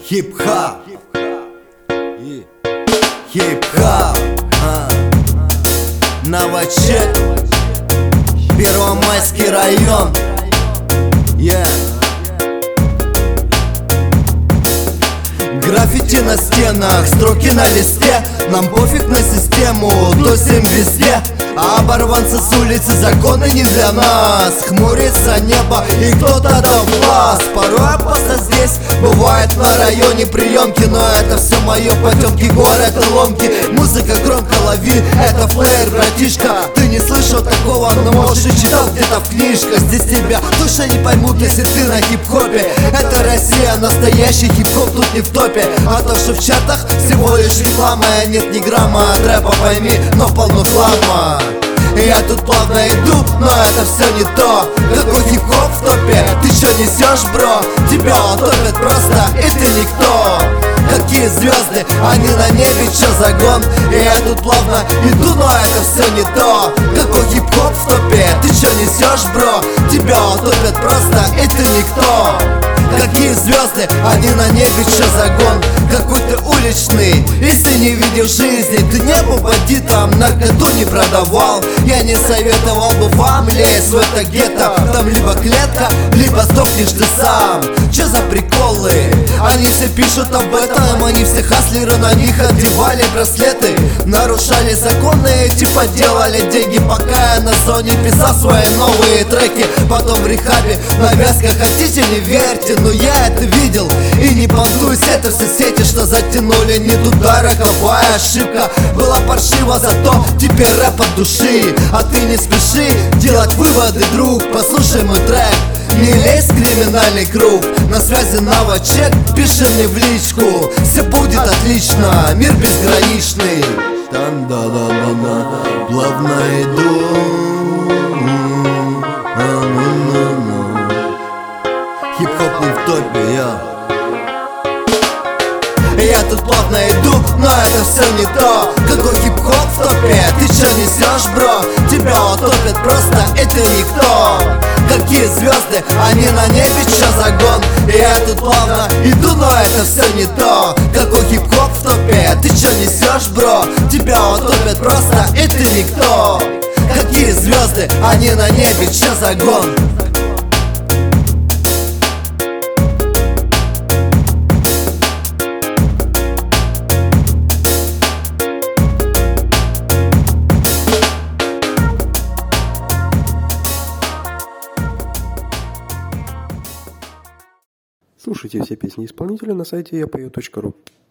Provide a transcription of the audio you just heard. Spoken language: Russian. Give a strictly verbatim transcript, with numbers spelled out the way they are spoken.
Хип-хап, хип-хап, а. Новочек, Первомайский район, yeah. Граффити на стенах, строки на листе. Нам пофиг на систему, тусим везде. А оборванцы с улицы, законы не для нас. Хмурится небо и кто-то дал глаз. Порой опасно здесь, бывает на районе приемки. Но это все мое потемки, город и ломки. Музыка громко лови, это флеер, братишка. Ты не слышал такого, но может и читал где-то в книжках. Здесь тебя точно не поймут, если ты на хип-хопе. Это Россия, настоящий хип-хоп тут не в топе. А то, что в чатах всего лишь реклама. Нет ни грамма от рэпа, пойми, но полно хлама. Я тут плавно иду, но это все не то. Какой хип-хоп в топе? Ты что несешь, бро? Тебя утопят просто, и ты никто. Какие звезды, они на небе, чё загон? И я тут плавно иду, но это все не то. Какой хип-хоп в топе? Ты что несешь, бро? Тебя утопят просто, и ты никто. Какие звезды, они на небе, чё загон? Какой ты уличный, если не видел жизни. Ты не был бандитом, наркоту не продавал. Я не советовал бы вам лезть в это гетто. Там либо клетка, либо сдохнешь ты сам. Чё за приколы? Они все пишут об этом. Они все хаслеры, на них одевали браслеты. Нарушали законы, типа делали деньги. Пока я на зоне писал свои новые треки. Потом в рехабе, навязка, хотите не верьте, но я это видел. И не понтуюсь, это все сети, что затянули не туда. Роковая ошибка была паршива, зато теперь рэп от души. А ты не спеши делать выводы, друг. Послушай мой трек, не лезь в криминальный круг. На связи новочек, пиши мне в личку. Все будет отлично, мир безграничный. Тан-да-да-да-да, плавно иду. Хип-хоп не в топе, я Я тут плавно иду, но это все не то. Какой хип-хоп в топе? Ты чё несешь, бро? Тебя утопят просто, и ты никто. Какие звезды, они на небе, чё загон? И я тут плавно иду, но это все не то. Какой хип-хоп в топе? Ты чё несешь, бро? Тебя утопят просто, и ты никто. Какие звезды, они на небе, чё загон? Слушайте все песни исполнителя на сайте я пою точка ру.